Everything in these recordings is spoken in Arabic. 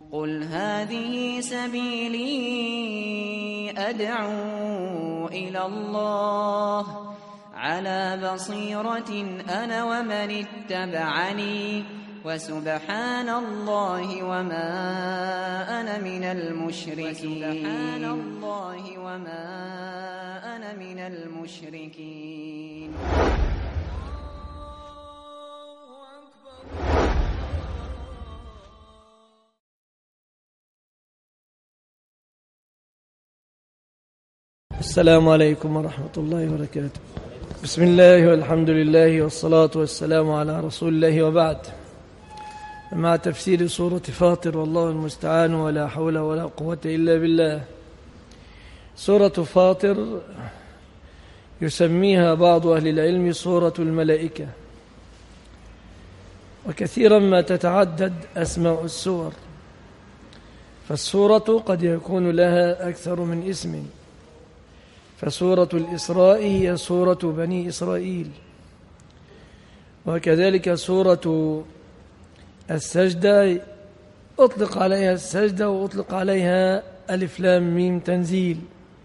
قل هذه سبيلي أدعو إلى الله على بصيرة أنا ومن اتبعني وسبحان الله وما أنا من المشركين. السلام عليكم ورحمة الله وبركاته. بسم الله والحمد لله والصلاة والسلام على رسول الله، وبعد. مع تفسير سورة فاطر، والله المستعان، ولا حول ولا قوة إلا بالله. سورة فاطر يسميها بعض أهل العلم سورة الملائكة، وكثيرا ما تتعدد أسماء السور، فالسورة قد يكون لها أكثر من اسم. فسورة الإسراء هي سورة بني إسرائيل، وكذلك سورة السجدة أطلق عليها السجدة، وأطلق عليها ألف لام ميم تنزيل.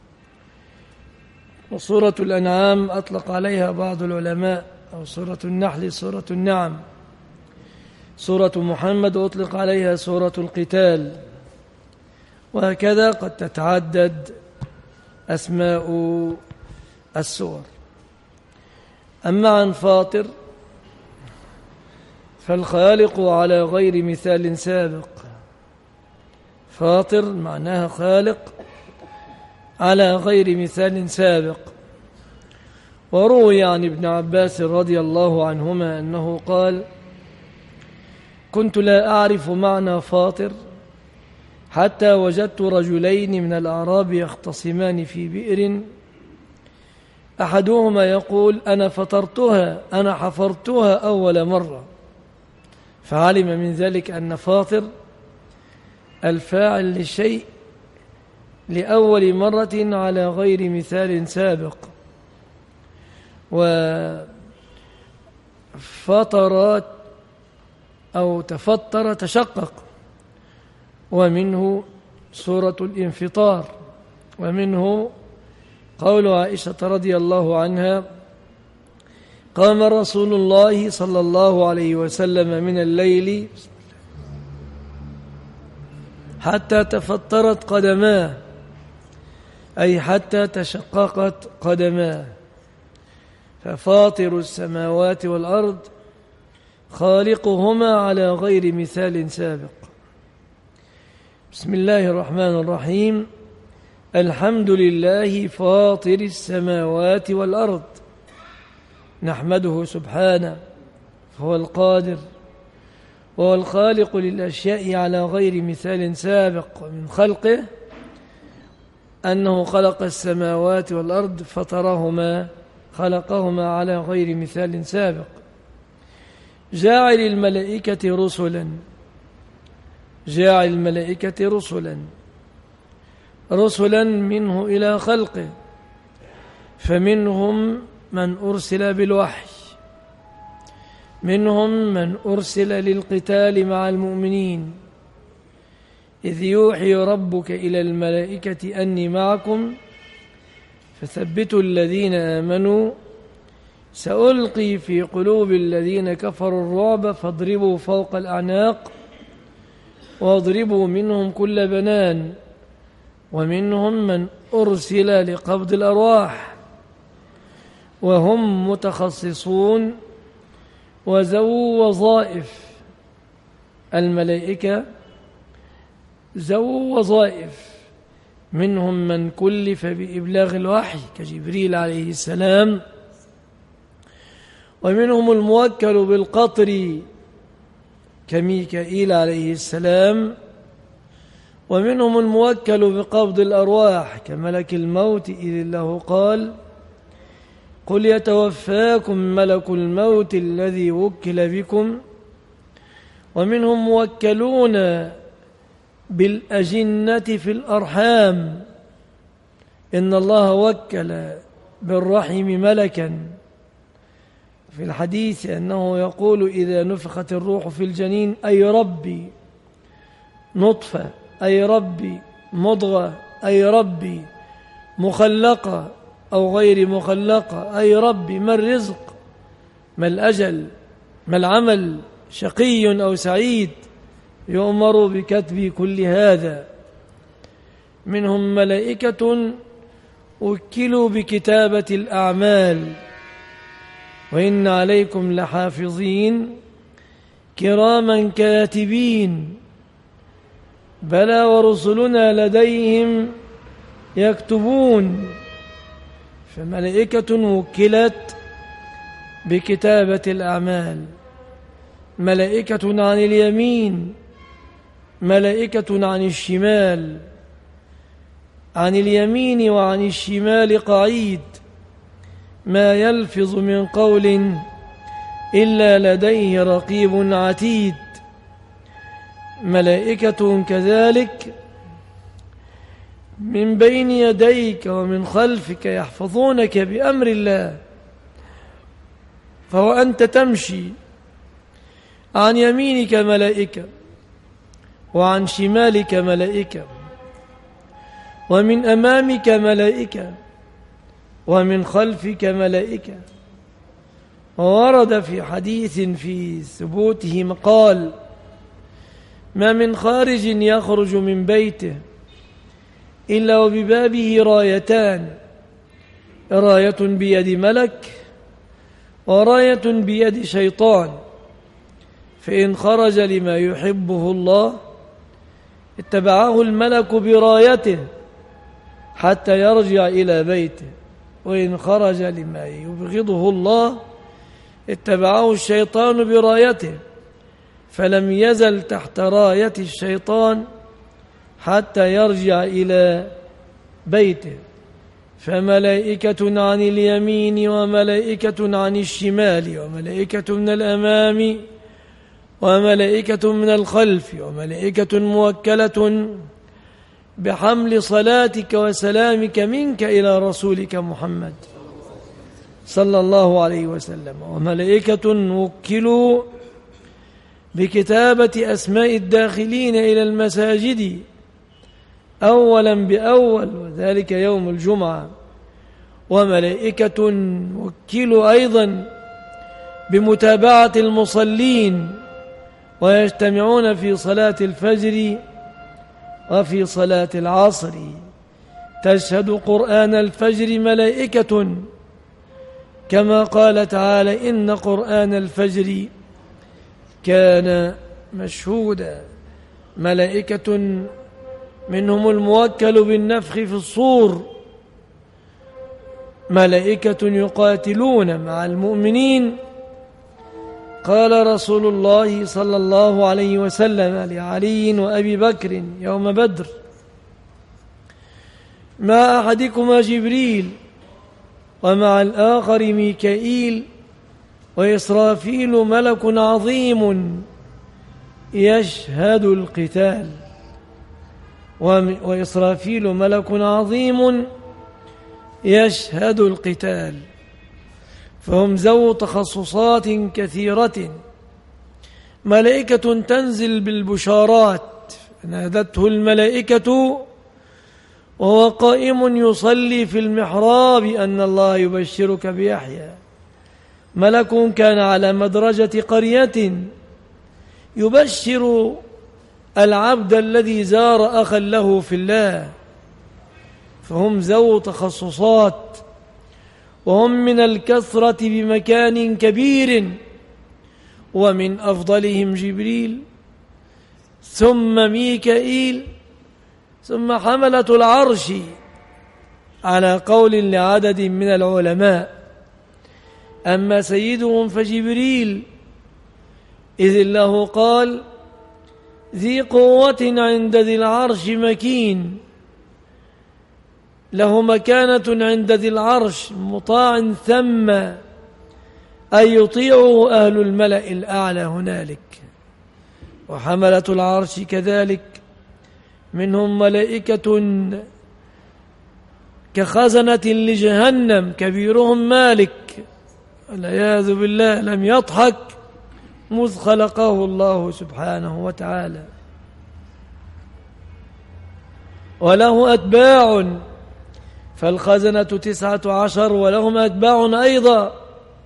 وسورة الأنعام أطلق عليها بعض العلماء، أو سورة النحل سورة النعم. سورة محمد أطلق عليها سورة القتال، وهكذا قد تتعدد أسماء السور. أما عن فاطر فالخالق على غير مثال سابق. فاطر معناها خالق على غير مثال سابق. وروي عن ابن عباس رضي الله عنهما أنه قال: كنت لا أعرف معنى فاطر حتى وجدت رجلين من الأعراب يختصمان في بئر، أحدهما يقول: أنا حفرتها أول مرة، فعلم من ذلك أن فاطر الفاعل للشيء لأول مرة على غير مثال سابق. وفطرت أو تفطر تشقق، ومنه سورة الانفطار، ومنه قول عائشة رضي الله عنها: قام رسول الله صلى الله عليه وسلم من الليل حتى تفطرت قدماه، أي حتى تشققت قدماه. ففاطر السماوات والأرض خالقهما على غير مثال سابق. بسم الله الرحمن الرحيم. الحمد لله فاطر السماوات والأرض، نحمده سبحانه، فهو القادر وهو الخالق للأشياء على غير مثال سابق. ومن خلقه أنه خلق السماوات والأرض، فطرهما، خلقهما على غير مثال سابق. جاعل الملائكة رسلا رسلا منه إلى خلقه، فمنهم من أرسل بالوحي، منهم من أرسل للقتال مع المؤمنين، إذ يوحي ربك إلى الملائكة أني معكم فثبتوا الذين آمنوا سألقي في قلوب الذين كفروا الرعب فاضربوا فوق الأعناق واضربوا منهم كل بنان. ومنهم من أرسل لقبض الأرواح، وهم متخصصون وذو وظائف. الملائكة ذو وظائف، منهم من كلف بإبلاغ الوحي كجبريل عليه السلام، ومنهم الموكل بالقطر كميكائيل عليه السلام، ومنهم الموكل بقبض الأرواح كملك الموت، إذ له قال: قل يتوفاكم ملك الموت الذي وكل بكم. ومنهم موكلون بالأجنة في الأرحام، إن الله وكل بالرحم ملكا، في الحديث أنه يقول: إذا نفخت الروح في الجنين أي ربي نطفة أي ربي، مضغة أي ربي، مخلقة أو غير مخلقة أي ربي، ما الرزق، ما الأجل، ما العمل، شقي أو سعيد، يؤمر بكتب كل هذا. منهم ملائكة وكلوا بكتابة الأعمال، وإن عليكم لحافظين كراما كاتبين، بلى ورسلنا لديهم يكتبون. فملائكة وكلت بكتابة الأعمال، ملائكة عن اليمين، ملائكة عن الشمال، عن اليمين وعن الشمال قعيد، ما يلفظ من قول إلا لديه رقيب عتيد. ملائكة كذلك من بين يديك ومن خلفك يحفظونك بأمر الله. فهو أنت تمشي عن يمينك ملائكة وعن شمالك ملائكة ومن أمامك ملائكة ومن خلفك ملائكة. وورد في حديث في ثبوته مقال: ما من خارج يخرج من بيته إلا وببابه رايتان، راية بيد ملك وراية بيد شيطان، فإن خرج لما يحبه الله اتبعه الملك برايته حتى يرجع إلى بيته، وإن خرج لما يبغضه الله اتبعه الشيطان برايته فلم يزل تحت راية الشيطان حتى يرجع إلى بيته. فملائكة عن اليمين وملائكة عن الشمال وملائكة من الأمام وملائكة من الخلف وملائكة موكلة بحمل صلاتك وسلامك منك إلى رسولك محمد صلى الله عليه وسلم، وملائكة وكلوا بكتابة أسماء الداخلين إلى المساجد أولا بأول، وذلك يوم الجمعة. وملائكة وكلوا أيضا بمتابعة المصلين، ويجتمعون في صلاة الفجر وفي صلاة العصر. تشهد قرآن الفجر ملائكة كما قال تعالى: إن قرآن الفجر كان مشهودا. ملائكة منهم الموكل بالنفخ في الصور، ملائكة يقاتلون مع المؤمنين. قال رسول الله صلى الله عليه وسلم لعلي وأبي بكر يوم بدر: ما أحدكما جبريل ومع الآخر ميكائيل وإسرافيل ملك عظيم يشهد القتال. وإسرافيل ملك عظيم يشهد القتال، فهم ذو تخصصات كثيرة. ملائكة تنزل بالبشارات، نادته الملائكة وهو قائم يصلي في المحراب أن الله يبشرك بيحيى. ملك كان على مدرجة قرية يبشر العبد الذي زار أخا له في الله، فهم ذو تخصصات، وهم من الكثرة بمكان كبير، ومن أفضلهم جبريل ثم ميكائيل ثم حملة العرش، على قول لعدد من العلماء. أما سيدهم فجبريل، إذ الله قال: ذي قوة عند ذي العرش مكين، له مكانة عند ذي العرش، مطاع ثم، أي يطيعه أهل الملأ الأعلى هنالك. وحملة العرش كذلك منهم ملائكة كخزنة لجهنم، كبيرهم مالك والعياذ بالله لم يضحك مذ خلقه الله سبحانه وتعالى. وله أتباع، فالخزنة 19 ولهم أتباع أيضا.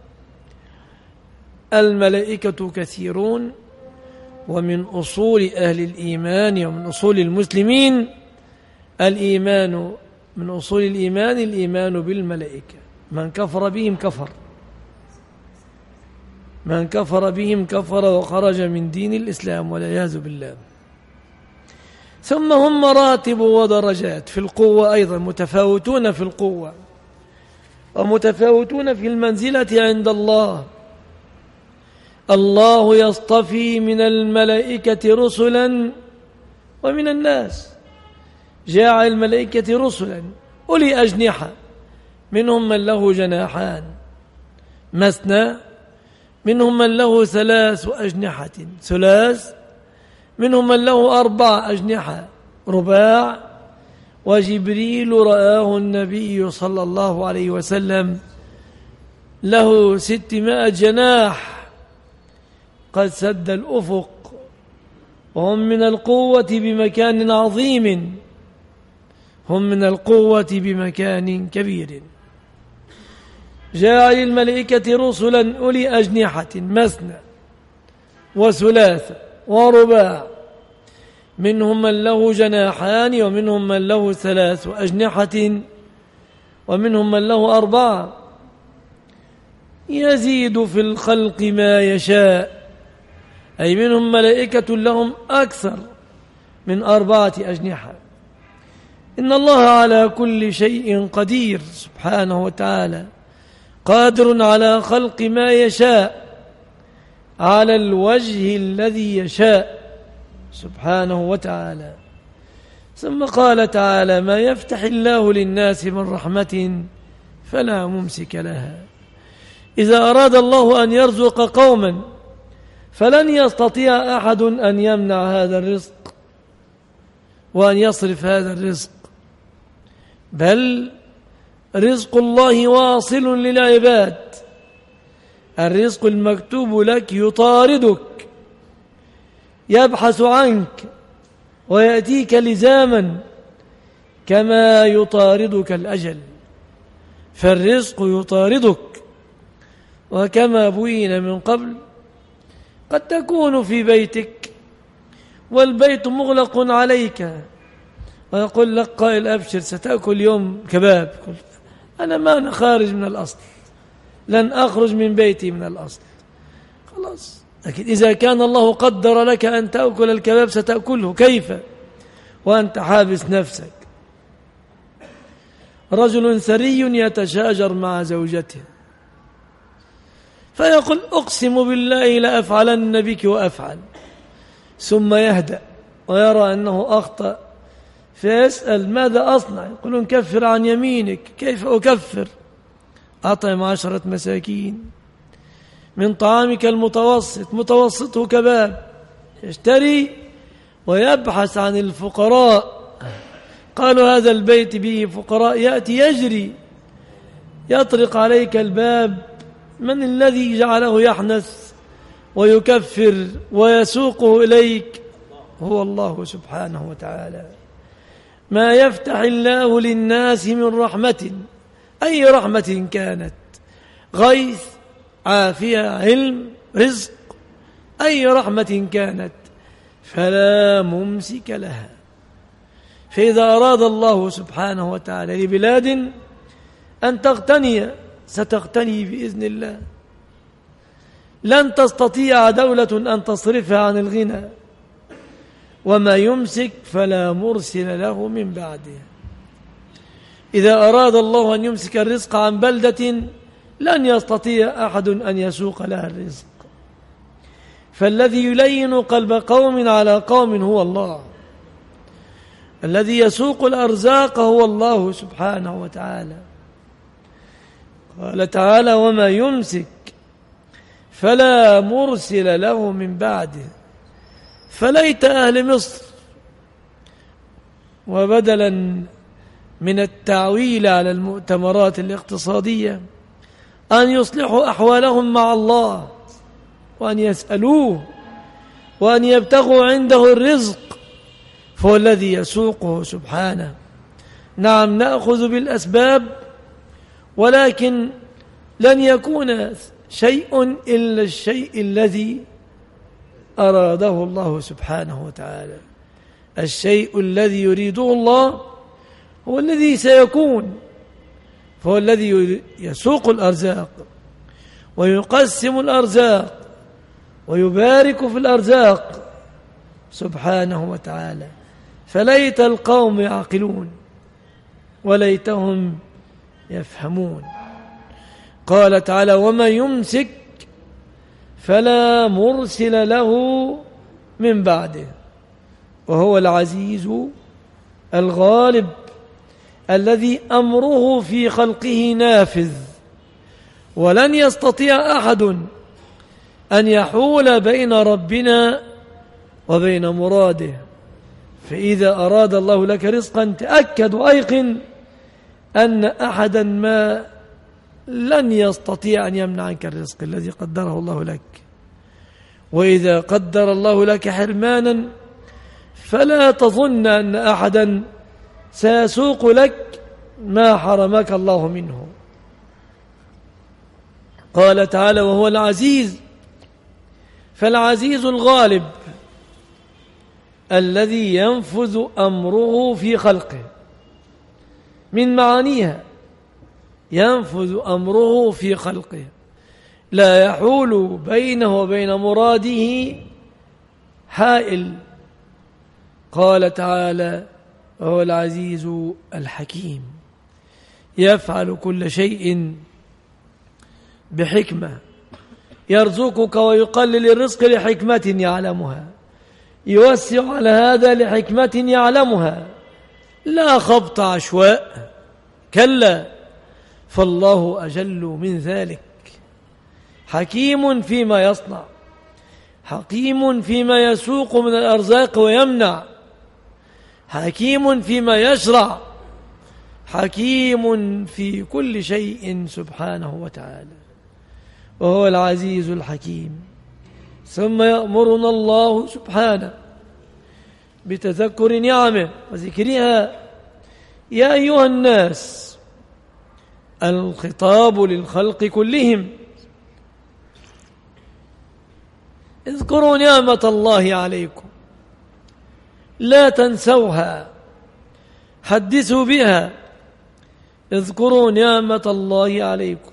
الملائكة كثيرون، ومن أصول أهل الإيمان ومن أصول المسلمين الإيمان، من أصول الإيمان الإيمان بالملائكة. من كفر بهم كفر، من كفر بهم كفر وخرج من دين الإسلام والعياذ بالله. ثم هم مراتب ودرجات في القوة أيضا، متفاوتون في القوة ومتفاوتون في المنزلة عند الله. الله يصطفي من الملائكة رسلا ومن الناس، جاعل الملائكة رسلا أولي أجنحة، منهم من له جناحان مثنى، منهم من له 3 أجنحة ثلاث، منهم من له 4 أجنحة رباع. وجبريل رآه النبي صلى الله عليه وسلم له 600 جناح قد سد الأفق، وهم من القوة بمكان عظيم، هم من القوة بمكان كبير. جاعل الملائكة رسلا أولي أجنحة مثنى وثلاث ورباع، منهم من له جناحان، ومنهم من له 3 أجنحة، ومنهم من له 4. يزيد في الخلق ما يشاء، أي منهم ملائكة لهم أكثر من 4 أجنحة. إن الله على كل شيء قدير سبحانه وتعالى، قادر على خلق ما يشاء على الوجه الذي يشاء سبحانه وتعالى. ثم قال تعالى: ما يفتح الله للناس من رحمة فلا ممسك لها. إذا أراد الله أن يرزق قوما فلن يستطيع أحد أن يمنع هذا الرزق وأن يصرف هذا الرزق، بل رزق الله واصل للعباد. الرزق المكتوب لك يطاردك، يبحث عنك ويأتيك لزاما كما يطاردك الأجل، فالرزق يطاردك. وكما بين من قبل، قد تكون في بيتك والبيت مغلق عليك، ويقول لك قائل: أبشر ستأكل اليوم كباب. أنا خارج من الأصل، لن أخرج من بيتي من الأصل، خلاص. لكن إذا كان الله قدر لك أن تأكل الكباب ستأكله، كيف وأنت حابس نفسك؟ رجل ثري يتشاجر مع زوجته فيقول: أقسم بالله لأفعلن بك وأفعل، ثم يهدأ ويرى أنه أخطأ فيسأل: ماذا أصنع؟ يقولون: كفر عن يمينك. كيف أكفر؟ أطعم 10 مساكين من طعامك المتوسط، متوسطه كباب، يشتري ويبحث عن الفقراء. قالوا: هذا البيت به فقراء. يأتي يجري يطرق عليك الباب: من الذي جعله يحنث ويكفر ويسوقه إليك؟ هو الله سبحانه وتعالى. ما يفتح الله للناس من رحمة، أي رحمة كانت، غيث، عافية، علم، رزق، أي رحمة كانت، فلا ممسك لها. فإذا أراد الله سبحانه وتعالى لبلاد أن تغتني ستغتني بإذن الله. لن تستطيع دولة أن تصرفها عن الغنى، وما يمسك فلا مرسل له من بعده. إذا أراد الله أن يمسك الرزق عن بلدة لن يستطيع أحد أن يسوق لها الرزق. فالذي يلين قلب قوم على قوم هو الله، الذي يسوق الأرزاق هو الله سبحانه وتعالى. قال تعالى: وما يمسك فلا مرسل له من بعده. فليت أهل مصر، وبدلا من التعويل على المؤتمرات الاقتصادية، أن يصلحوا أحوالهم مع الله، وأن يسألوه، وأن يبتغوا عنده الرزق، فهو الذي يسوقه سبحانه. نعم نأخذ بالأسباب، ولكن لن يكون شيء إلا الشيء الذي أراده الله سبحانه وتعالى. الشيء الذي يريده الله هو الذي سيكون، فهو الذي يسوق الأرزاق ويقسم الأرزاق ويبارك في الأرزاق سبحانه وتعالى. فليت القوم يعقلون وليتهم يفهمون. قال تعالى: وما يمسك فلا مرسل له من بعده، وهو العزيز الغالب الذي أمره في خلقه نافذ، ولن يستطيع أحد أن يحول بين ربنا وبين مراده. فإذا أراد الله لك رزقا تأكد وأيقن أن أحدا ما لن يستطيع أن يمنع عنك الرزق الذي قدره الله لك. وإذا قدر الله لك حرمانا فلا تظن أن أحدا سيسوق لك ما حرمك الله منه. قال تعالى: وهو العزيز، فالعزيز الغالب الذي ينفذ أمره في خلقه، من معانيها ينفذ أمره في خلقه، لا يحول بينه وبين مراده حائل. قال تعالى: وهو العزيز الحكيم، يفعل كل شيء بحكمة، يرزقك ويقلل الرزق لحكمة يعلمها، يوسع على هذا لحكمة يعلمها، لا خبط عشواء، كلا، فالله أجل من ذلك. حكيم فيما يصنع، حكيم فيما يسوق من الأرزاق ويمنع، حكيم فيما يشرع، حكيم في كل شيء سبحانه وتعالى، وهو العزيز الحكيم. ثم يأمرنا الله سبحانه بتذكر نعمه وذكرها. يا أيها الناس، الخطاب للخلق كلهم، اذكروا نعمة الله عليكم لا تنسوها، حدثوا بها. اذكروا نعمة الله عليكم،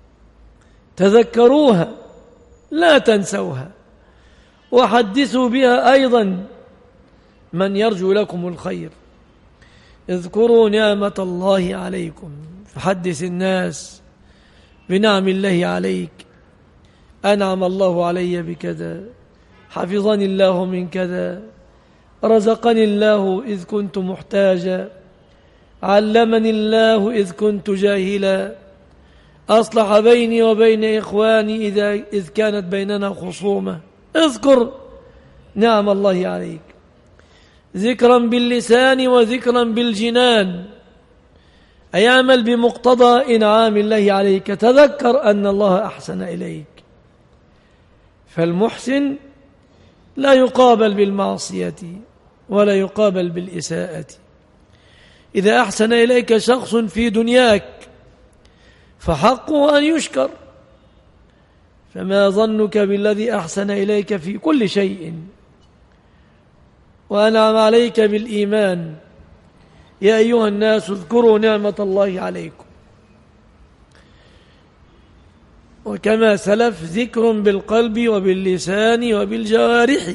تذكروها لا تنسوها، وحدثوا بها أيضا من يرجو لكم الخير. اذكروا نعمة الله عليكم، فحدث الناس بنعم الله عليك. أنعم الله علي بكذا، حفظني الله من كذا، رزقني الله إذ كنت محتاجا، علمني الله إذ كنت جاهلا، أصلح بيني وبين إخواني إذ كانت بيننا خصومة. اذكر نعم الله عليك ذكرا باللسان وذكرا بالجنان، أي اعمل بمقتضى إنعام الله عليك، تذكر أن الله أحسن إليك. فالمحسن لا يقابل بالمعصية ولا يقابل بالإساءة. إذا أحسن إليك شخص في دنياك فحقه أن يشكر، فما ظنك بالذي أحسن إليك في كل شيء وأنعم عليك بالإيمان. يا أيها الناس اذكروا نعمة الله عليكم. وكما سلف ذكر بالقلب وباللسان وبالجوارح.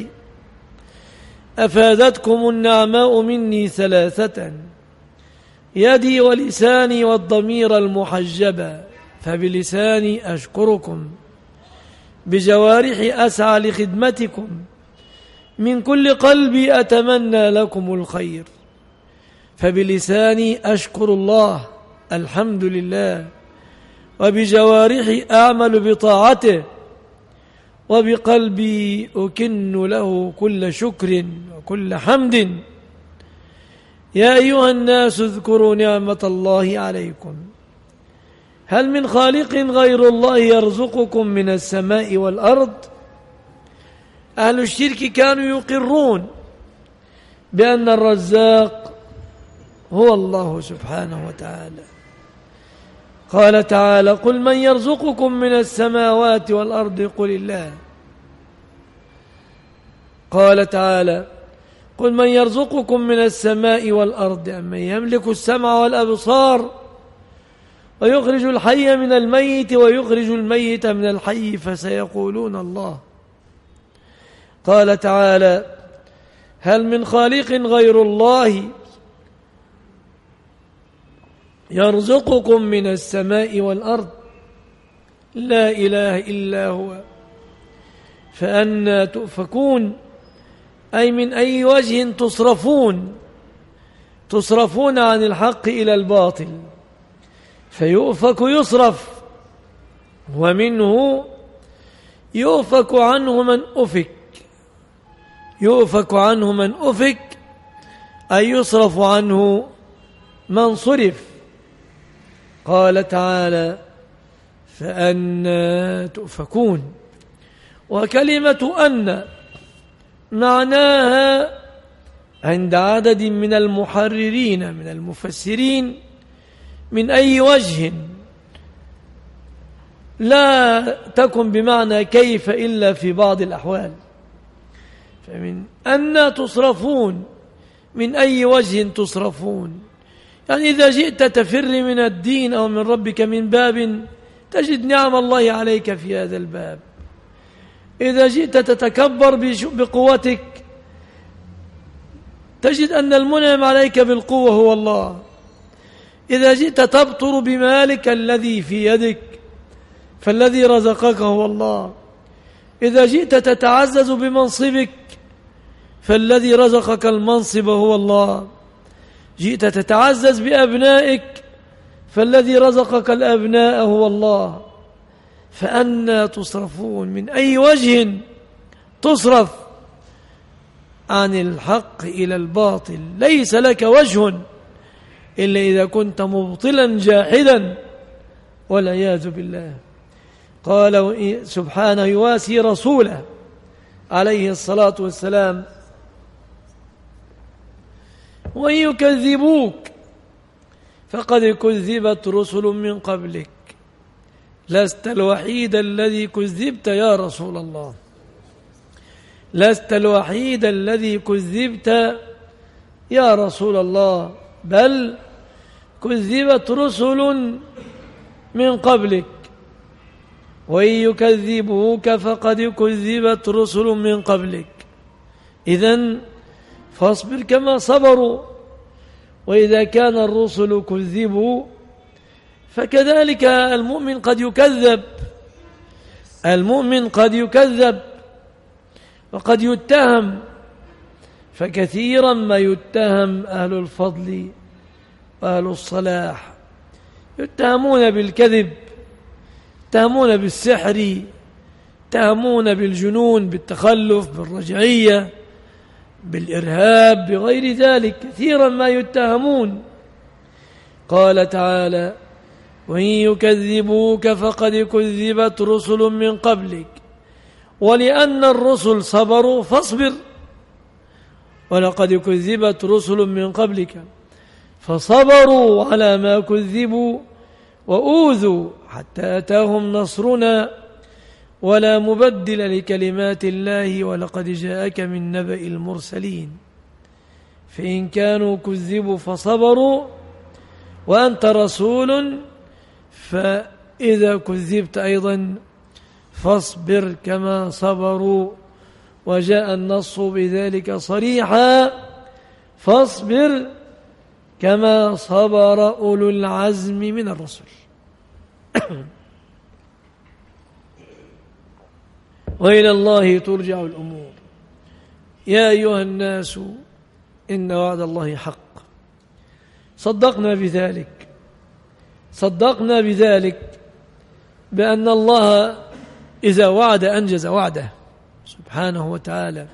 أفادتكم النعماء مني ثلاثة: يدي ولساني والضمير المحجبة، فبلساني أشكركم، بجوارحي أسعى لخدمتكم، من كل قلبي أتمنى لكم الخير. فبلساني أشكر الله الحمد لله، وبجوارحي أعمل بطاعته، وبقلبي أكن له كل شكر وكل حمد. يا أيها الناس اذكروا نعمة الله عليكم، هل من خالق غير الله يرزقكم من السماء والأرض؟ أهل الشرك كانوا يقرون بأن الرزاق هو الله سبحانه وتعالى. قال تعالى: قل من يرزقكم من السماوات والأرض قل الله. قال تعالى: قل من يرزقكم من السماء والأرض أمن يملك السمع والأبصار ويخرج الحي من الميت ويخرج الميت من الحي فسيقولون الله. قال تعالى: هل من خالق غير الله يرزقكم من السماء والأرض؟ لا إله إلا هو فأنى تؤفكون، أي من أي وجه تصرفون عن الحق إلى الباطل، فيؤفك يصرف، ومنه يؤفك عنه من أفك، يؤفك عنه من أفك أي يصرف عنه من صرف. قال تعالى: فأنى تؤفكون. وكلمة أن معناها عند عدد من المحررين من المفسرين من أي وجه، لا تكن بمعنى كيف إلا في بعض الأحوال. فمن أن تصرفون، من أي وجه تصرفون، يعني إذا جئت تفر من الدين أو من ربك من باب تجد نعم الله عليك في هذا الباب، إذا جئت تتكبر بقوتك تجد أن المنعم عليك بالقوة هو الله، إذا جئت تبطر بمالك الذي في يدك فالذي رزقك هو الله، إذا جئت تتعزز بمنصبك فالذي رزقك المنصب هو الله، جئت تتعزز بأبنائك فالذي رزقك الأبناء هو الله. فأنى تصرفون، من أي وجه تصرف عن الحق إلى الباطل، ليس لك وجه إلا إذا كنت مبطلا جاحدا والعياذ بالله. قال سبحانه يواسي رسوله عليه الصلاة والسلام: وإن يكذبوك فقد كذبت رسل من قبلك لست الوحيد الذي كذبت يا رسول الله، لست الوحيد الذي كذبت يا رسول الله، بل كذبت رسل من قبلك، وإن يكذبوك فقد كذبت رسل من قبلك. إذن فاصبر كما صبروا، وإذا كان الرسل كذبوا فكذلك المؤمن قد يكذب، المؤمن قد يكذب وقد يتهم، فكثيرا ما يتهم أهل الفضل وأهل الصلاح، يتهمون بالكذب، يتهمون بالسحر، يتهمون بالجنون، بالتخلف، بالرجعية، بالإرهاب، بغير ذلك، كثيرا ما يتهمون. قال تعالى: وإن يكذبوك فقد كذبت رسل من قبلك، ولأن الرسل صبروا فاصبر، ولقد كذبت رسل من قبلك فصبروا على ما كذبوا وأوذوا حتى أتاهم نصرنا ولا مبدل لكلمات الله ولقد جاءك من نبأ المرسلين. فإن كانوا كذبوا فصبروا وأنت رسول، فإذا كذبت أيضا فاصبر كما صبروا، وجاء النص بذلك صريحا: فاصبر كما صبر أولو العزم من الرسل. وإلى الله ترجع الأمور. يا أيها الناس إن وعد الله حق، صدقنا بذلك، صدقنا بذلك بأن الله إذا وعد أنجز وعده سبحانه وتعالى،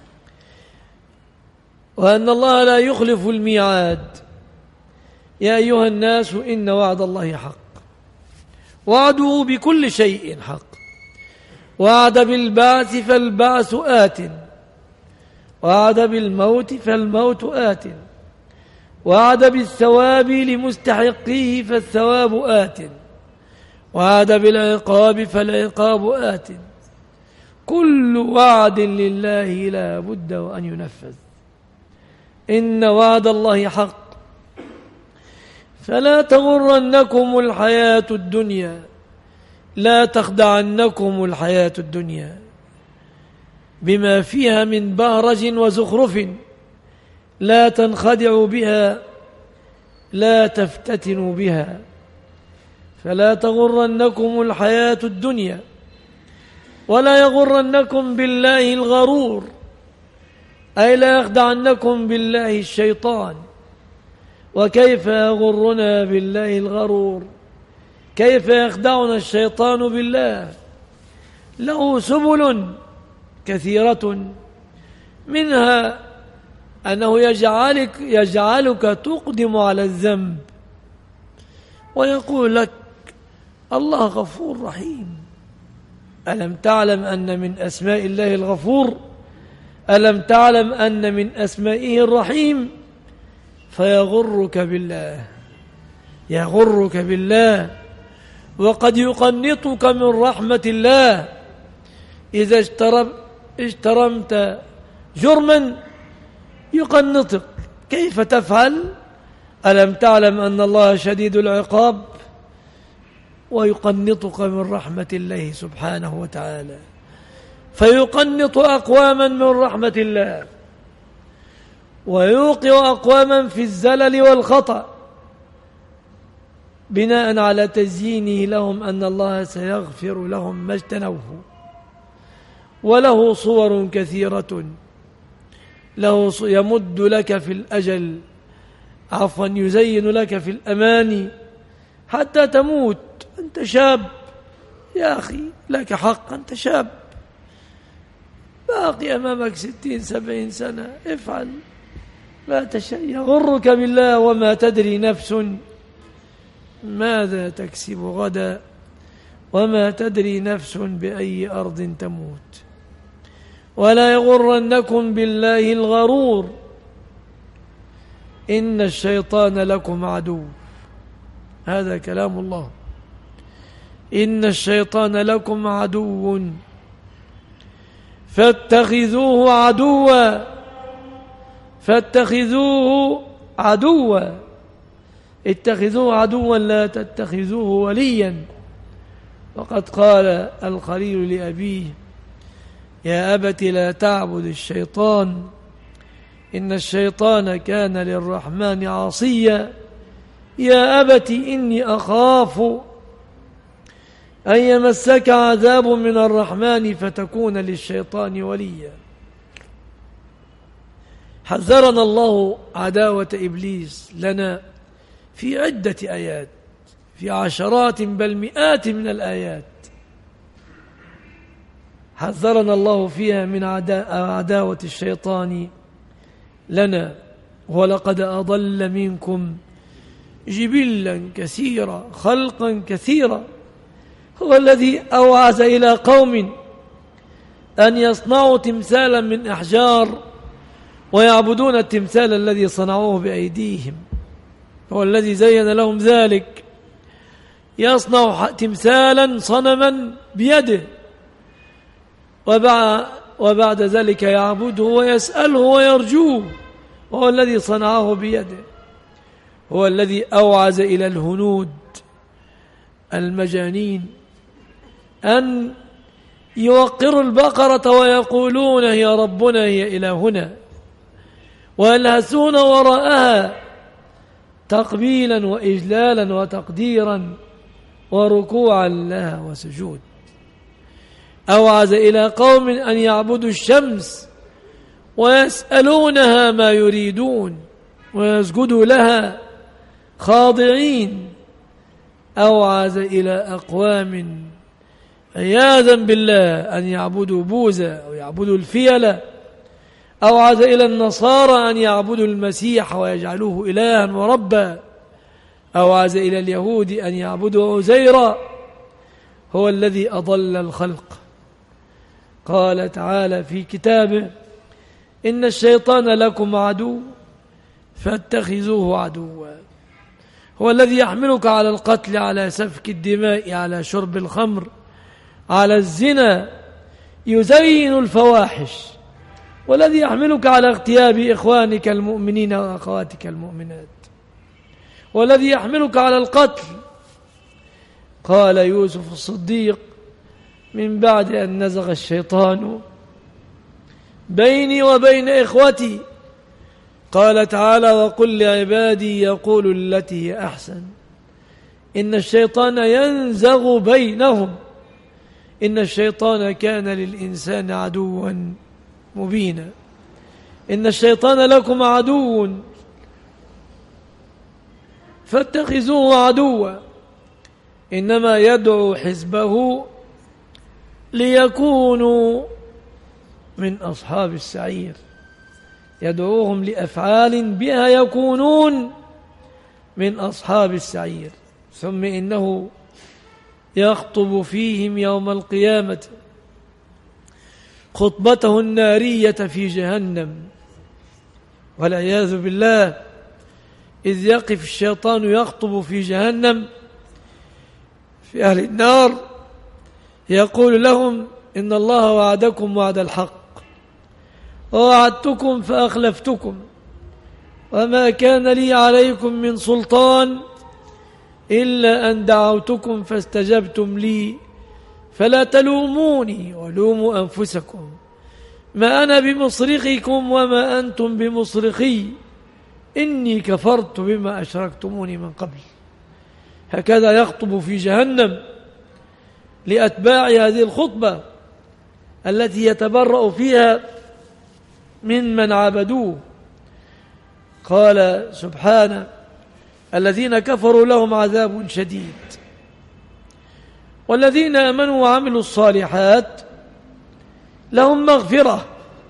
وأن الله لا يخلف الميعاد. يا أيها الناس إن وعد الله حق، وعده بكل شيء حق، وعد بالبعث فالبعث آت، وعد بالموت فالموت آت، وعد بالثواب لمستحقيه فالثواب آت، وعد بالعقاب فالعقاب آت، كل وعد لله لا بد وأن ينفذ. إن وعد الله حق، فلا تغرنكم الحياة الدنيا، لا تخدعنكم الحياة الدنيا بما فيها من بهرج وزخرف، لا تنخدعوا بها، لا تفتتنوا بها. فلا تغرنكم الحياة الدنيا، ولا يغرنكم بالله الغرور، أي لا يخدعنكم بالله الشيطان. وكيف يغرنا بالله الغرور؟ كيف يخدعنا الشيطان بالله؟ له سبل كثيرة، منها أنه يجعلك تقدم على الذنب ويقول لك الله غفور رحيم. ألم تعلم أن من أسماء الله الغفور؟ ألم تعلم أن من أسمائه الرحيم؟ فيغرك بالله، يغرك بالله. وقد يقنطك من رحمة الله. إذا اجترمت جرما يقنطك، كيف تفعل؟ ألم تعلم أن الله شديد العقاب؟ ويقنطك من رحمة الله سبحانه وتعالى، فيقنط أقواما من رحمة الله ويوقع أقواما في الزلل والخطأ بناء على تزيينه لهم أن الله سيغفر لهم ما اجتنوه. وله صور كثيرة، له يمد لك في الأجل، عفوا يزين لك في الأماني حتى تموت. أنت شاب يا أخي، لك حق، أنت شاب باقي أمامك 60-70 سنة، افعل لا يغرك بالله. وما تدري نفس ماذا تكسب غدا، وما تدري نفس بأي أرض تموت. ولا يغرنكم بالله الغرور، إن الشيطان لكم عدو. هذا كلام الله. إن الشيطان لكم عدو فاتخذوه عدوا، فاتخذوه عدوا، اتخذوه عدوا لا تتخذوه وليا. وقد قال الخليل لأبيه يا أبت لا تعبد الشيطان إن الشيطان كان للرحمن عصيا. يا أبت إني أخاف أن يمسك عذاب من الرحمن فتكون للشيطان وليا. حذرنا الله عداوة إبليس لنا في عدة آيات، في عشرات بل مئات من الآيات حذرنا الله فيها من عداوة الشيطان لنا. ولقد أضل منكم جبلا كثيرا خلقا كثيرا. هو الذي أوعز إلى قوم أن يصنعوا تمثالا من أحجار ويعبدون التمثال الذي صنعوه بأيديهم. هو الذي زين لهم ذلك، يصنع تمثالا صنما بيده وبعد ذلك يعبده ويسأله ويرجوه. وهو الذي صنعه بيده. هو الذي أوعز إلى الهنود المجانين أن يوقروا البقرة ويقولون هي ربنا هي إلهنا، ويلهثون وراءها تقبيلا وإجلالا وتقديرا وركوعا لها وسجود. أوعز إلى قوم أن يعبدوا الشمس ويسألونها ما يريدون ويسجدوا لها خاضعين. أوعز إلى أقوام عياذا بالله أن يعبدوا بوذا أو يعبدوا الفيلة. أوعز إلى النصارى أن يعبدوا المسيح ويجعلوه إلها وربا. أوعز إلى اليهود أن يعبدوا عزيرا. هو الذي أضل الخلق. قال تعالى في كتابه إن الشيطان لكم عدو فاتخذوه عدوا. هو الذي يحملك على القتل، على سفك الدماء، على شرب الخمر، على الزنا، يزين الفواحش، والذي يحملك على اغتياب إخوانك المؤمنين وأخواتك المؤمنات، والذي يحملك على القتل. قال يوسف الصديق من بعد أن نزغ الشيطان بيني وبين إخوتي، قال تعالى: وقل لعبادي يقولوا التي هي أحسن إن الشيطان ينزغ بينهم إن الشيطان كان للإنسان عدوا مبينا. إن الشيطان لكم عدو فاتخذوه عدوا إنما يدعو حزبه ليكونوا من أصحاب السعير. يدعوهم لأفعال بها يكونون من أصحاب السعير. ثم إنه يخطب فيهم يوم القيامة خطبته النارية في جهنم والعياذ بالله. إذ يقف الشيطان يخطب في جهنم في أهل النار يقول لهم: إن الله وعدكم وعد الحق ووعدتكم فأخلفتكم وما كان لي عليكم من سلطان إلا أن دعوتكم فاستجبتم لي فلا تلوموني ولوموا أنفسكم ما أنا بمصرخكم وما أنتم بمصرخي إني كفرت بما أشركتموني من قبل. هكذا يخطب في جهنم لأتباع هذه الخطبة التي يتبرأ فيها من عبدوه. قال سبحانه: الذين كفروا لهم عذاب شديد والذين آمنوا وعملوا الصالحات لهم مغفرة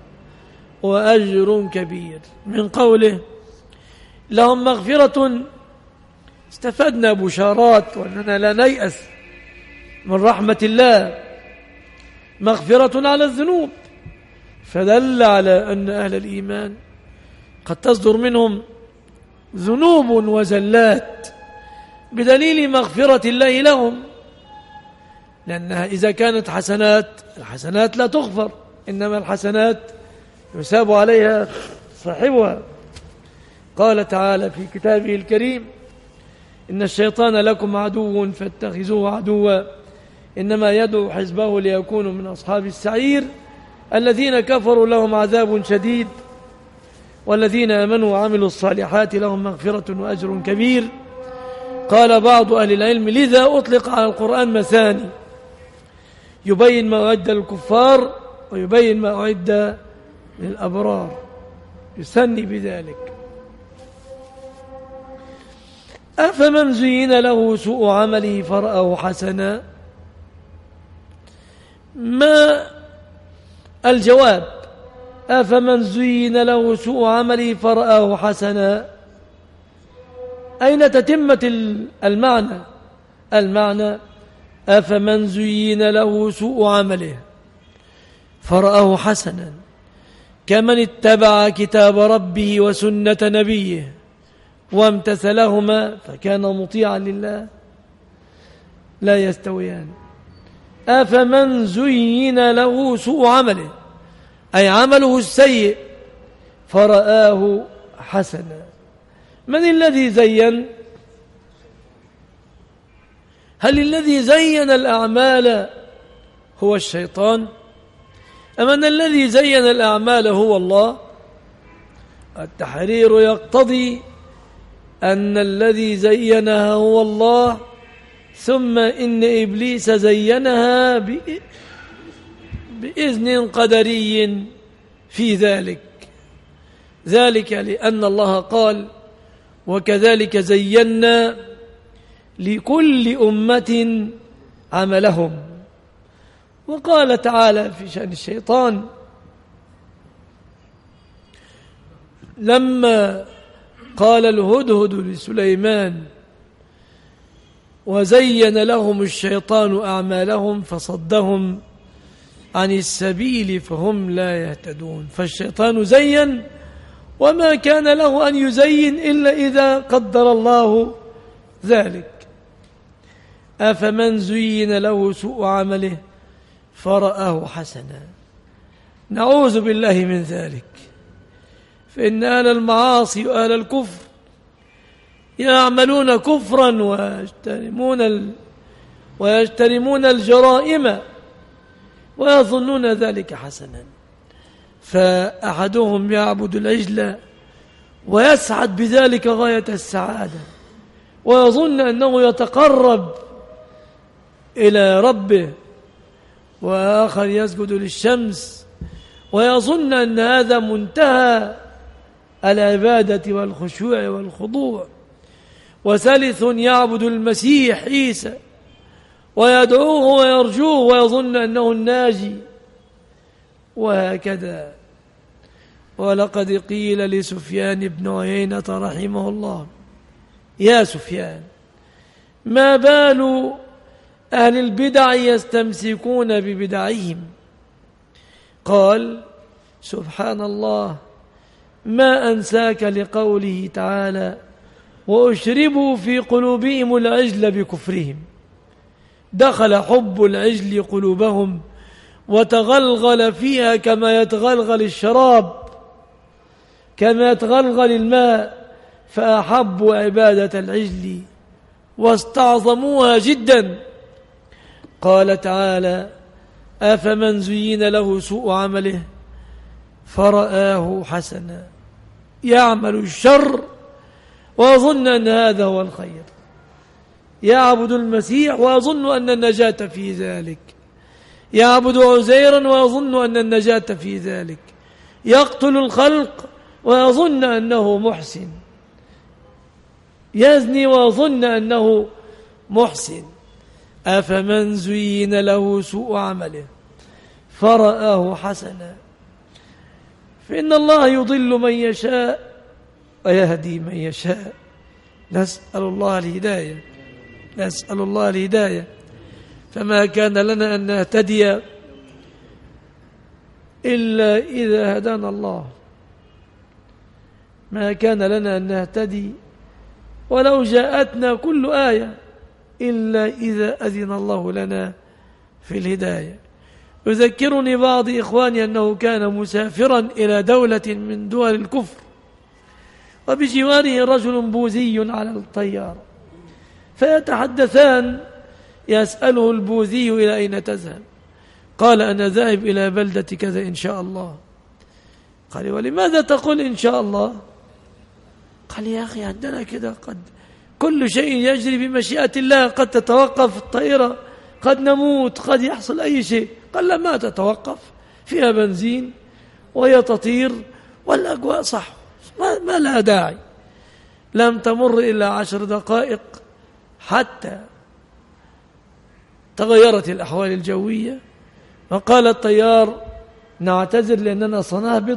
وأجر كبير. من قوله لهم مغفرة استفدنا بشارات وأننا لا نيأس من رحمة الله. مغفرة على الذنوب، فدل على أن أهل الإيمان قد تصدر منهم ذنوب وزلات بدليل مغفرة الله لهم، لأنها إذا كانت حسنات، الحسنات لا تغفر، إنما الحسنات يثاب عليها صاحبها. قال تعالى في كتابه الكريم: إن الشيطان لكم عدو فاتخذوه عدوا إنما يدعو حزبه ليكونوا من أصحاب السعير الذين كفروا لهم عذاب شديد والذين آمنوا وعملوا الصالحات لهم مغفرة وأجر كبير. قال بعض أهل العلم: لذا أطلق على القرآن مثاني، يبين ما أعد للكفار ويبين ما أعد للأبرار، يثني بذلك. أفمن زين له سوء عمله فرآه حسنا. ما الجواب؟ أفمن زين له سوء عمله فرآه حسنا، أين تتمة المعنى؟ المعنى: أفمن زين له سوء عمله فرآه حسنا كمن اتبع كتاب ربه وسنة نبيه وامتثلهما فكان مطيعا لله لا يستويان. أفمن زين له سوء عمله أي عمله السيء فرآه حسنا. من الذي زين؟ هل الذي زين الأعمال هو الشيطان أم أن الذي زين الأعمال هو الله؟ التحرير يقتضي أن الذي زينها هو الله، ثم إن إبليس زينها بإذن قدري في ذلك لأن الله قال: وكذلك زينا لكل أمة عملهم. وقال تعالى في شأن الشيطان لما قال الهدهد لسليمان: وزين لهم الشيطان أعمالهم فصدهم عن السبيل فهم لا يهتدون. فالشيطان زين وما كان له أن يزين إلا إذا قدر الله ذلك. أفمن زين له سوء عمله فرآه حسنا. نعوذ بالله من ذلك، فإن أهل المعاصي وأهل الكفر يعملون كفرا ويجترمون الجرائم ويظنون ذلك حسنا. فأحدهم يعبد العجل ويسعد بذلك غاية السعادة ويظن أنه يتقرب إلى ربه، وآخر يسجد للشمس ويظن أن هذا منتهى العبادة والخشوع والخضوع. وثالث يعبد المسيح عيسى ويدعوه ويرجوه ويظن أنه الناجي، وهكذا. ولقد قيل لسفيان بن عيينة رحمه الله: يا سفيان، ما بال أهل البدع يستمسكون ببدعهم؟ قال: سبحان الله، ما أنساك لقوله تعالى: وأشربوا في قلوبهم العجل بكفرهم. دخل حب العجل قلوبهم وتغلغل فيها كما يتغلغل الشراب، كما يتغلغل الماء، فأحبوا عبادة العجل واستعظموها جدا. قال تعالى: أفمن زين له سوء عمله فرآه حسنا، يعمل الشر ويظن أن هذا هو الخير، يعبد المسيح ويظن أن النجاة في ذلك، يعبد عزيرا ويظن أن النجاة في ذلك، يقتل الخلق ويظن أنه محسن، يزني ويظن أنه محسن. أفمن زين له سوء عمله فرآه حسنا، فإن الله يضل من يشاء ويهدي من يشاء. نسأل الله الهداية، نسأل الله الهداية. فما كان لنا أن نهتدي إلا إذا هدانا الله، ما كان لنا أن نهتدي ولو جاءتنا كل آية إلا إذا أذن الله لنا في الهداية. يذكرني بعض إخواني أنه كان مسافرا إلى دولة من دول الكفر، وبجواره رجل بوذي على الطيارة، فيتحدثان، يسأله البوذي: إلى أين تذهب؟ قال: أنا ذاهب إلى بلدة كذا إن شاء الله. قال: ولماذا تقول إن شاء الله؟ قال: يا أخي عندنا كده قد كل شيء يجري بمشيئة الله، قد تتوقف الطائرة، قد نموت، قد يحصل أي شيء. قال: لا، ما تتوقف، فيها بنزين وهي تطير والأجواء صح، ما لها داعي. لم تمر إلا 10 دقائق حتى تغيرت الأحوال الجوية، وقال الطيار: نعتذر لأننا سنهبط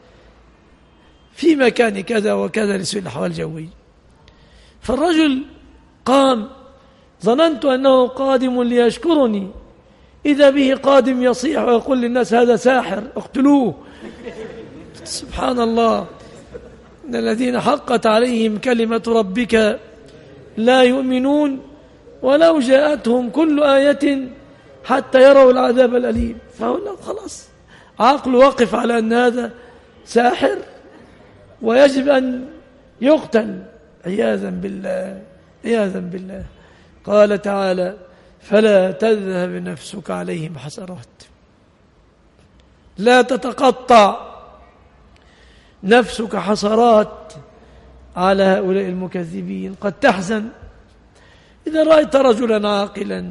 في مكان كذا وكذا لسوء الأحوال الجوية. فالرجل قام: ظننت أنه قادم ليشكرني، إذا به قادم يصيح ويقول للناس: هذا ساحر، اقتلوه. سبحان الله، إن الذين حقت عليهم كلمة ربك لا يؤمنون ولو جاءتهم كل آية حتى يروا العذاب الأليم. فهو خلاص عقله وقف على أن هذا ساحر ويجب أن يقتل، عياذا بالله، عياذا بالله. قال تعالى: فلا تذهب نفسك عليهم حسرات. لا تتقطع نفسك حسرات على هؤلاء المكذبين. قد تحزن إذا رأيت رجلا عاقلا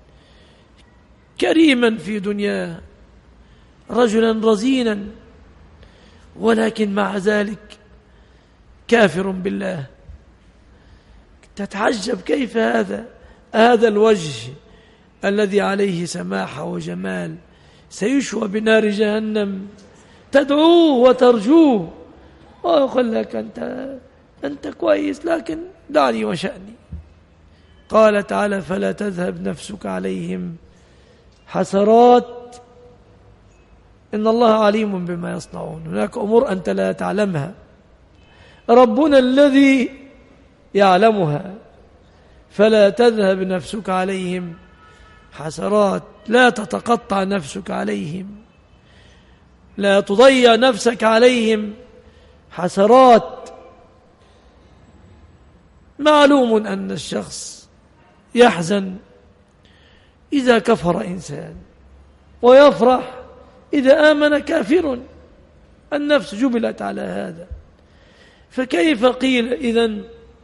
كريما في دنياه، رجلا رزينا، ولكن مع ذلك كافر بالله. تتعجب كيف هذا الوجه الذي عليه سماحة وجمال سيشوى بنار جهنم، تدعوه وترجوه ويقول لك: أنت كويس، لكن دعني وشأني. قال تعالى: فلا تذهب نفسك عليهم حسرات إن الله عليم بما يصنعون. هناك أمور أنت لا تعلمها، ربنا الذي يعلمها، فلا تذهب نفسك عليهم حسرات، لا تتقطع نفسك عليهم، لا تضيع نفسك عليهم حسرات. معلوم أن الشخص يحزن إذا كفر إنسان، ويفرح إذا آمن كافر، النفس جبلت على هذا، فكيف قيل إذن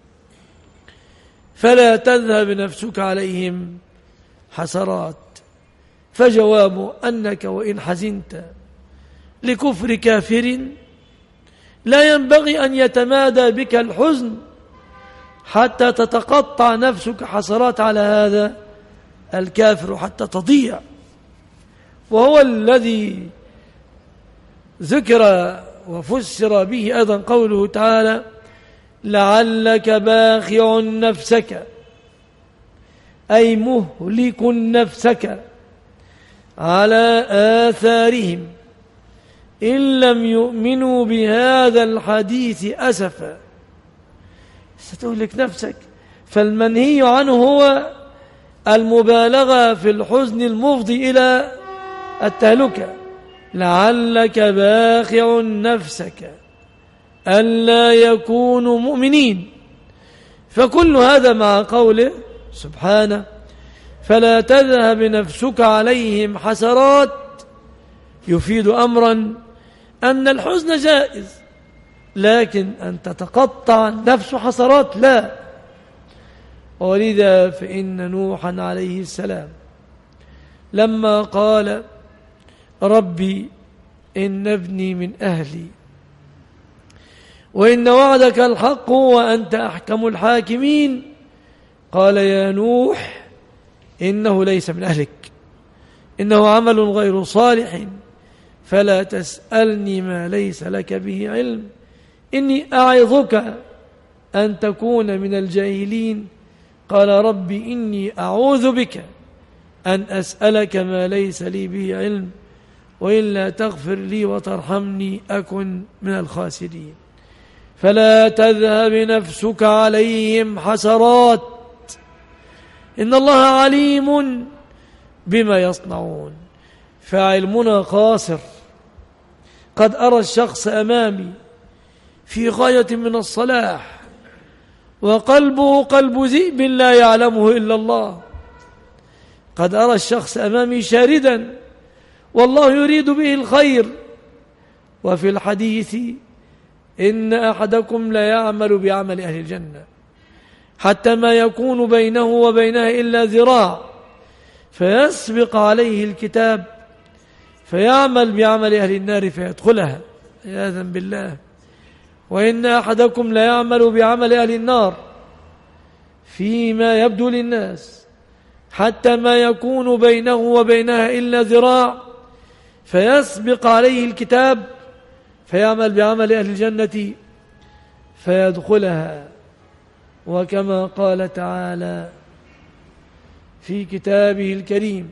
فلا تذهب نفسك عليهم حسرات؟ فجواب أنك وإن حزنت لكفر كافر لا ينبغي أن يتمادى بك الحزن حتى تتقطع نفسك حسرات على هذا الكافر حتى تضيع. وهو الذي ذكر وفسر به أيضا قوله تعالى: لعلك باخع نفسك، أي مهلك نفسك على آثارهم إن لم يؤمنوا بهذا الحديث أسفا. ستهلك نفسك، فالمنهي عنه هو المبالغة في الحزن المفضي إلى التهلكة. لعلك باخع نفسك ألا يكونوا مؤمنين. فكل هذا مع قوله سبحانه: فلا تذهب نفسك عليهم حسرات، يفيد أمرا أن الحزن جائز، لكن أن تتقطع النفس حسرات لا. ولذا فإن نوحا عليه السلام لما قال: ربي إن ابني من أهلي وإن وعدك الحق وأنت أحكم الحاكمين، قال: يا نوح إنه ليس من أهلك، إنه عمل غير صالح، فلا تسألني ما ليس لك به علم، إني أعظك أن تكون من الجاهلين. قال: ربي إني أعوذ بك أن أسألك ما ليس لي به علم، وإلا تغفر لي وترحمني أكن من الخاسرين. فلا تذهب نفسك عليهم حسرات، إن الله عليم بما يصنعون. فعلمنا قاصر. قد أرى الشخص أمامي في غاية من الصلاح، وقلبه قلب ذئب لا يعلمه إلا الله. قد أرى الشخص أمامي شاردا والله يريد به الخير. وفي الحديث: إن أحدكم لا يعمل بعمل أهل الجنة حتى ما يكون بينه وبينها إلا ذراع، فيسبق عليه الكتاب فيعمل بعمل أهل النار فيدخلها عياذا بالله. وإن أحدكم لا يعمل بعمل أهل النار فيما يبدو للناس حتى ما يكون بينه وبينها إلا ذراع، فيسبق عليه الكتاب فيعمل بعمل أهل الجنة فيدخلها. وكما قال تعالى في كتابه الكريم: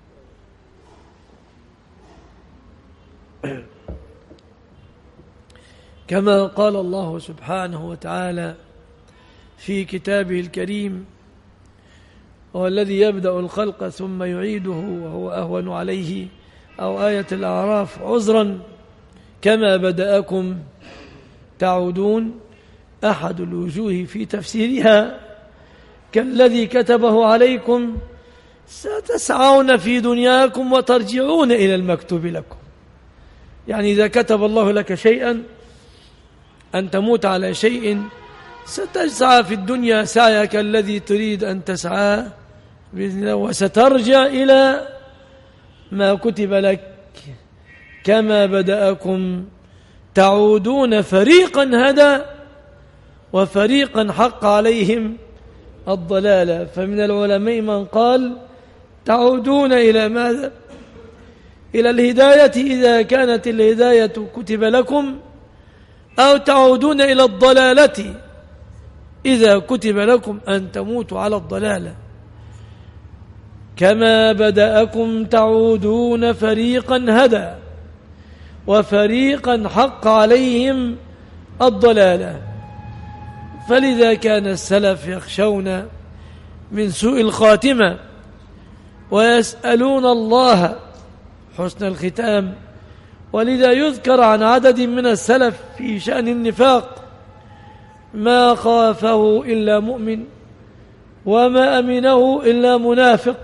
كما قال الله سبحانه وتعالى في كتابه الكريم: هو الذي يبدأ الخلق ثم يعيده وهو أهون عليه، أو آية الأعراف: عذرا كما بدأكم تعودون. أحد الوجوه في تفسيرها: كالذي كتبه عليكم ستسعون في دنياكم وترجعون إلى المكتوب لكم. يعني إذا كتب الله لك شيئا أن تموت على شيء ستسعى في الدنيا سعيك الذي تريد أن تسعى بإذن الله، وسترجع إلى ما كتب لك. كما بدأكم تعودون، فريقا هدى وفريقا حق عليهم الضلالة. فمن العلماء من قال: تعودون إلى ماذا؟ إلى الهداية إذا كانت الهداية كتب لكم، أو تعودون إلى الضلالة إذا كتب لكم أن تموتوا على الضلالة. كما بدأكم تعودون فريقا هدى وفريقا حق عليهم الضلالة. فلذا كان السلف يخشون من سوء الخاتمة ويسألون الله حسن الختام. ولذا يذكر عن عدد من السلف في شأن النفاق: ما خافه إلا مؤمن وما أمنه إلا منافق،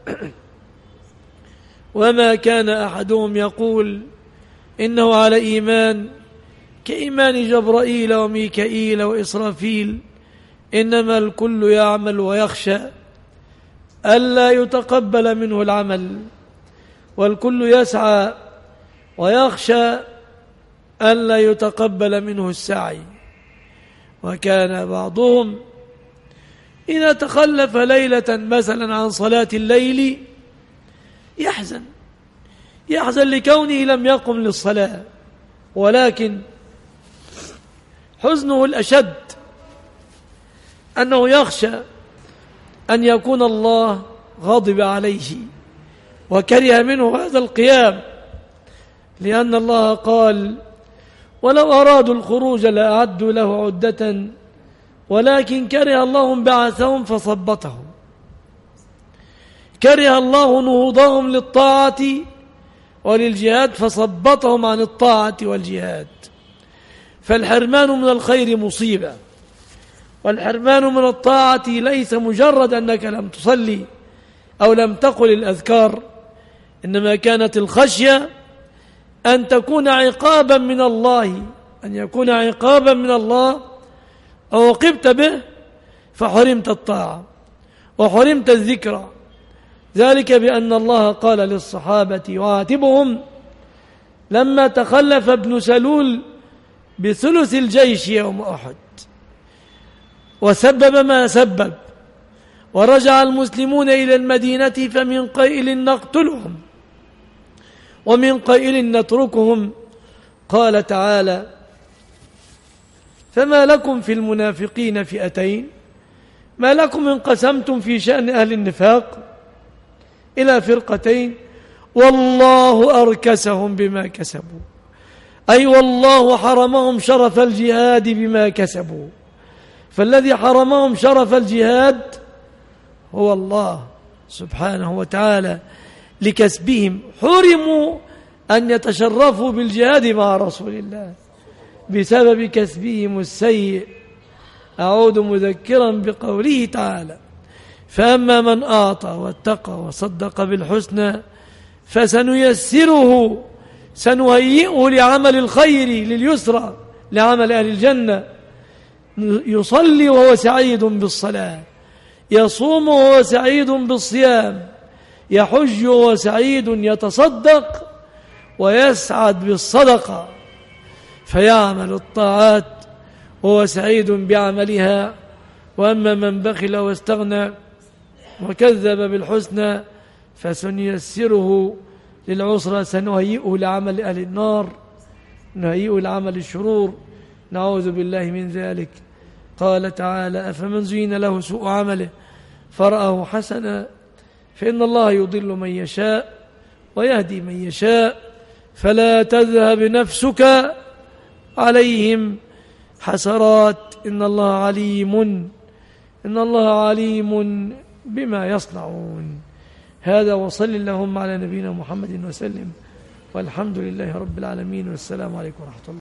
وما كان أحدهم يقول إنه على إيمان كإيمان جبرائيل وميكائيل وإسرافيل، إنما الكل يعمل ويخشى ألا يتقبل منه العمل، والكل يسعى ويخشى ألا يتقبل منه السعي. وكان بعضهم إذا تخلف ليلة مثلا عن صلاة الليل يحزن لكونه لم يقم للصلاة، ولكن حزنه الأشد أنه يخشى أن يكون الله غضب عليه وكره منه هذا القيام، لأن الله قال: ولو أرادوا الخروج لأعدوا له عدة ولكن كره الله انبعاثهم فثبطهم. كره الله نهوضهم للطاعة وللجهاد فثبطهم عن الطاعة والجهاد. فالحرمان من الخير مصيبة، والحرمان من الطاعة ليس مجرد أنك لم تصلي أو لم تقل الأذكار، إنما كانت الخشية أن تكون عقابا من الله، أن يكون عقابا من الله عوقبت به فحرمت الطاعة وحرمت الذكرى. ذلك بأن الله قال للصحابة يعاتبهم لما تخلف ابن سلول بثلث الجيش يوم أحد وسبب ما سبب، ورجع المسلمون إلى المدينة فمن قائل نقتلهم ومن قائل نتركهم. قال تعالى: فما لكم في المنافقين فئتين، ما لكم انقسمتم في شأن أهل النفاق إلى فرقتين والله أركسهم بما كسبوا، أي والله حرمهم شرف الجهاد بما كسبوا. فالذي حرمهم شرف الجهاد هو الله سبحانه وتعالى، لكسبهم حرموا أن يتشرفوا بالجهاد مع رسول الله بسبب كسبهم السيء. أعود مذكرا بقوله تعالى: فأما من أعطى واتقى وصدق بالحسنى فسنيسره، سنهيئه لعمل الخير، لليسرى، لعمل أهل الجنة. يصلي وهو سعيد بالصلاة، يصوم وهو سعيد بالصيام، يحج وهو سعيد، يتصدق ويسعد بالصدقة، فيعمل الطاعات وهو سعيد بعملها. وأما من بخل واستغنى وكذب بالحسنى فسنيسره للعسرى، سنهيئه لعمل أهل النار، نهيئه لعمل الشرور، نعوذ بالله من ذلك. قال تعالى: أفمن زين له سوء عمله فرآه حسنا فإن الله يضل من يشاء ويهدي من يشاء فلا تذهب نفسك عليهم حسرات إن الله عليم بما يصنعون. هذا وصل اللهم على نبينا محمد وسلم، والحمد لله رب العالمين، والسلام عليكم ورحمة الله.